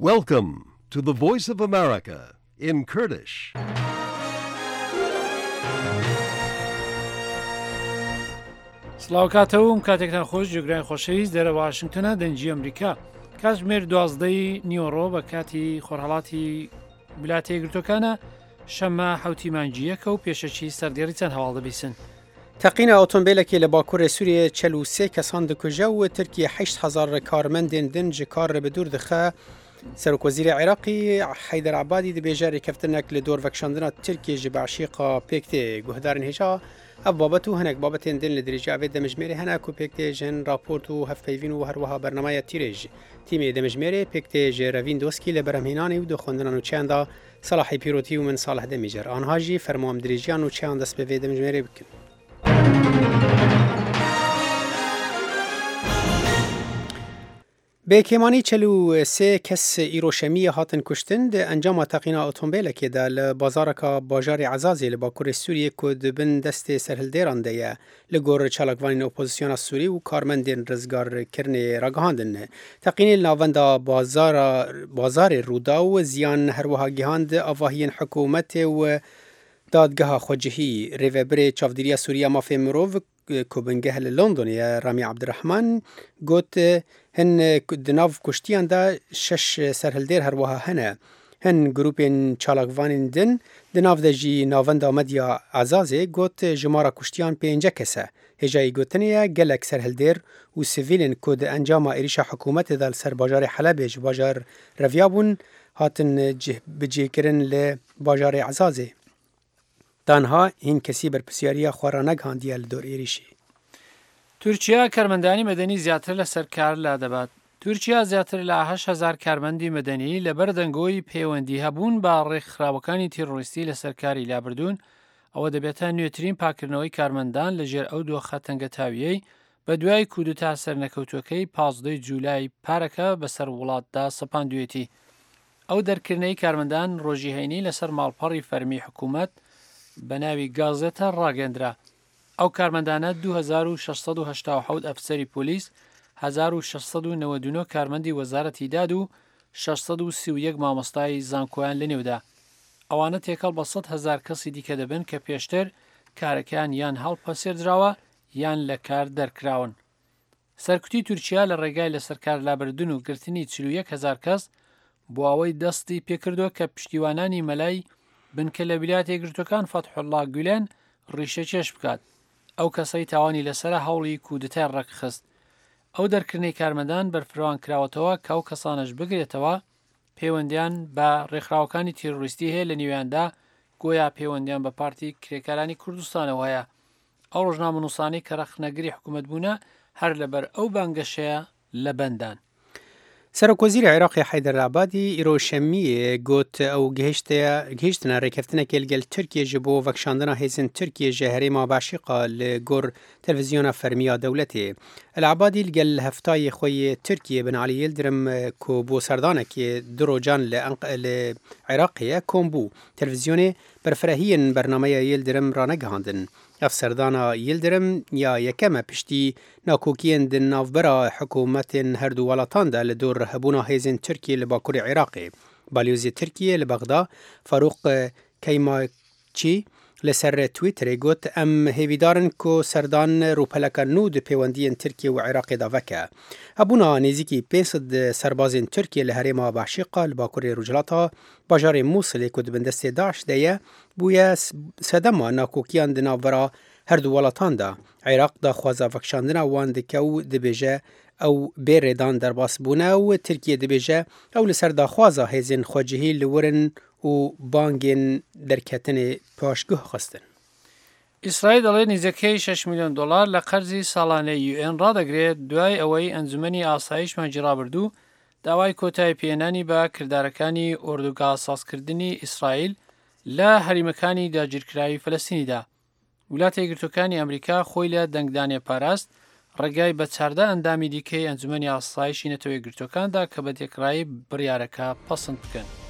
Welcome to the Voice of America in Kurdish. سلااوکاتەوم کاتێکتان خۆش جوگران خۆشەویست دەرە واشنگتنە دەنجی ئەمریکا کاتژمێر 12 نیوەڕۆ بە کاتی خۆرهەڵاتی ویلاتە یەکگرتووەکانە شەممە حوتی مانجیەکە و پێشەچی سەردێڕی چەند هەواڵ دەبیسن. تەقینە ئۆتۆمبیلێکی لە باکوورە سووریە 43 کەسان دکوژە و ترکیە 8,000 کارمەندێن دن ji kar re bi dûr dixe. Serokvezîrê Iraqî Heyder Abadî dibêje rêkeftinek li dorvekşandina Tirkiye ji beşîqa PKK guhdarên hêja ev babet û hinek babetên din li dirêjî avê demijmêrê hene ku PKK ji hin raport û hevpeyvîn û herwiha bernameya tîrê jî. Tîmê demijmêrê PKK ji Revîn Doskî li berhemhênanê û dixwendina nûçeyan da Salahê Pîrotî û min Salih Demîjer. Anha jî fermam dirêjiya nûçeyan dest bi vê demijmêrê bikin. بێکێمانی 43 کەس ئیرۆشەمیە هاتن کوشتن di encama teqîna otomobîlekê de li bazareka bajarê Ezazê li bakurê Sûriyê ku dibin destê serhildêran de ye li gor çalakvanên opozisyona Sûrî û karmendên rizgarkirinê ragihandin. Teqînê li navenda bazarê Rûda û ziyan herwiha gihand avahiyên hikûmetê û dadgeha xwecihî rêvebirê çavdîriya Sûriya mafê mirov ku bingeh li Londonê Ramî Abdirehman got hin di nav kuştiyan da 6 serhildêr herwiha hene. Hin grûpên çalakvanên din di nav de jî navenda medya Ezazê got jimara kuştiyan 5 kes e. Hêjayî gotinê ye gelek serhildêr û sivîlên ku di encama êrişa hikûmetê de li ser bajarê Helebê ji bajar reviya bûn hatin bicêkirin li bajarê Ezazê. Tanha hîn kesî berpirsiyariya xwe ra negihandiye li dor êrişî. تورکیا کارمەندانی مەدەنی زیاتر لەسەر کار لا دەبات. تورکیا زیاتر لە 8,000 کارمەندی مەدەنی لەبەر دەنگۆی پەیوەندی هەبوون بە ڕێکخراوەکانی تیرۆریستی لەسەر کاری لابردوون ئەوە دەبێتە نوێترین پاکردنەوەی کارمەندان لەژێر ئەو دۆخە تەنگەتاویەی بە دوای کودتا سەرنەکەوتوەکەی 15 جولای پارەکە بەسەر وڵاتدا سەپاندوێتی. ئەو دەرکردنەی کارمەندان ڕۆژی هەینی لەسەر ماڵپەڕی فەرمی حکوومەت بە ناوی گازێتە ڕاگەندرا. ئەو کارمەندانە 2687 ئەفسەری پۆلیس، 1699 کارمەندی وەزارەتی داد و 631 مامۆستای زانکۆیان لەنێودا. ئەوانە تێکەڵ بە 100,000 کەسی دیکە دەبن کە پێشتر کارەکان یان هەڵپەسێردراوە یان لە کار دەرکراون. سەرکوتی تورکیا لە ڕێگای لەسەر کار لابردن و گرتنی 41,000 کەس بۆ ئەوەی دەستی پێکردووە کە پشتیوانانی مەلای بنکە لە ویلایەتە یەکگرتووەکان فەتحوڵڵا گولێن ڕیشە چێش بکات. ئەو کەسەی تاوانی لەسرە هەوڵی کودتای ڕەکخست. ئەو دەرکردنەی کارمەندان بەرفراوان کراوەتەوە کە ئەو کەسانش بگرێتەوە پەیوەندیان بە ڕێکخراوەکانی تیرۆریستی هەیە لە نێویاندا گۆیا پەیوەندیان بە پارتی کرێکارانی کوردستانەوە هەیە. ئەو ڕۆژنامەنووسانەی کە ڕەخنەگری حکوومەت بوونە هەر لەبەر ئەو بانگەشەیە لە بەندان. Serokvezîrê Iraqê Heyder Abadî îroşemiyê got ew gihîştina rêkeftinekê li gel Tirkiye ji bo vekşandina hêzên Tirkiye ji herêma Beşîqa li gor televizyona fermiya dewletê. El Abadî li gel heftayê xwe yê Tirkiye bin Alî Yildirim ku bo serdanekê du rojan li Iraqê ye kom bû. Televizyonê berfirehiyên bernameya Yildirim ranegihandin. Ev serdana Yildirim ya yekeme piştî nakokiyên di navbera hikûmetên her du welatan de li dor hebûna hêzên Tirkiye li bakurê Iraqê. Balyozê Tirkiye li Bexda Farûq Keymaçî li ser Twitterê got em hêvîdarin ku serdan rûpeleka nû di pêwendiyên Tirkiye û Iraqê da veke. Hebûna nêzîkî 500 serbazên Tirkiye li herêma Beşîqa li bakurê Rûjilata bajarê Musilê ku dibin destê Daeş de ye bûye sedema nakokiyan di navbera her du welatan da. Iraq da xwaza vekşandina wan dike û dibêje ew bêrêdan derbas bûne û Tirkiye dibêje ew li ser daxwaza hêzên xwecihî li wirin û bangên derketinê paşguh xistin. ئیسرائیل دەڵێت نزیکەی 6 میلیۆن دلار لە قەرزی ساڵانەی UN ڕادەگرێت دوای ئەوەی ئەنجومەنی ئاسایش مانگی ڕابردوو داوای کۆتایی پێهێنانی بە کردارەکانی ئۆردوگا سازکردنی ئیسرائیل لە هەریمەکانی داگیرکراوی فەلەستینیدا. ویلاتە یەکگرتووەکانی ئەمریکا خۆی لە دەنگدانێ پاراست ڕێگای بە 14 ئەندامی دیکەی ئەنجومەنی ئاسایشی نەتەوە یەکگرتووەکاندا کە بە تێکڕایی بڕیارەکە پەسەند بکەن.